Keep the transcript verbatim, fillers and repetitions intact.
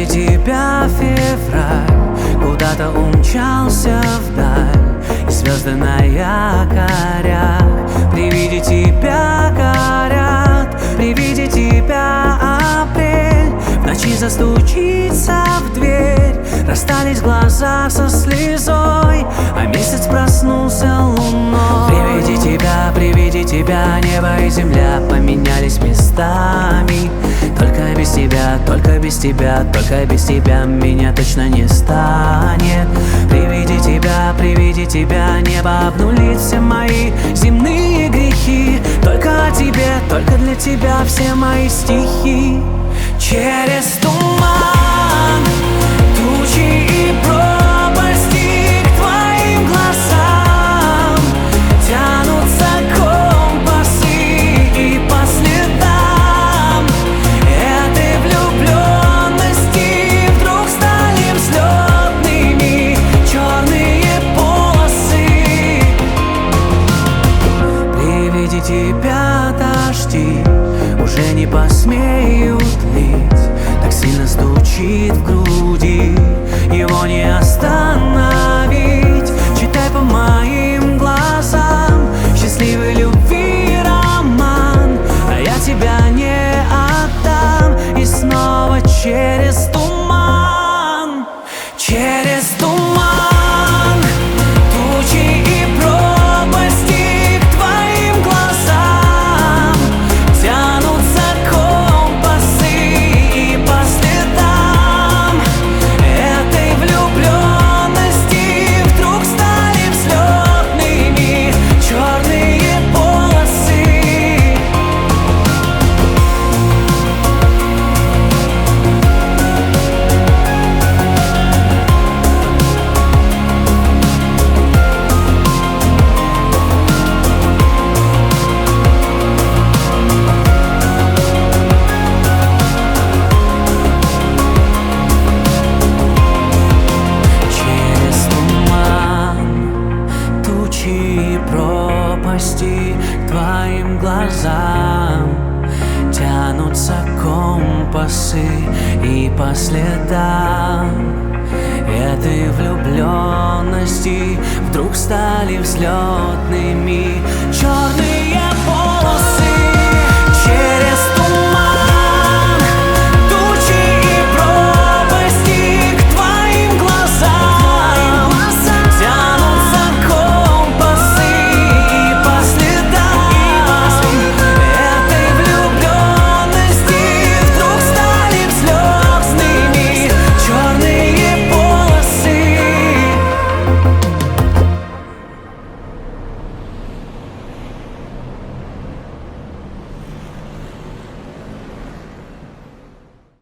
тебя февраль куда-то умчался вдаль, и звезды на якорях при виде тебя горят. При виде тебя апрель в ночи застучится в дверь. Расстались глаза со слезой, а месяц проснулся луной. При виде тебя, при виде тебя небо и земля поменялись местами. Только без тебя, только без тебя, только без тебя меня точно не станет. При виде тебя, при виде тебя небо обнулит все мои земные грехи. Только о тебе, только для тебя все мои стихи. Через туман, тучи и пропасти к твоим глазам тянутся компасы, и по следам этой влюбленности вдруг стали взлетными черные полосы. При виде тебя дожди уже не посмеют лить, так сильно стучит в груди, его не остановить. Читай по моим глазам счастливой любви роман, а я тебя не отдам. И снова через туман, через туман, тучи и пропасти к твоим глазам тянутся компасы, и по следам этой влюбленности вдруг стали взлетными черные полосы. Через туман, тучи и пропасти к твоим глазам тянутся компасы, и по следам этой влюбленности вдруг стали взлетными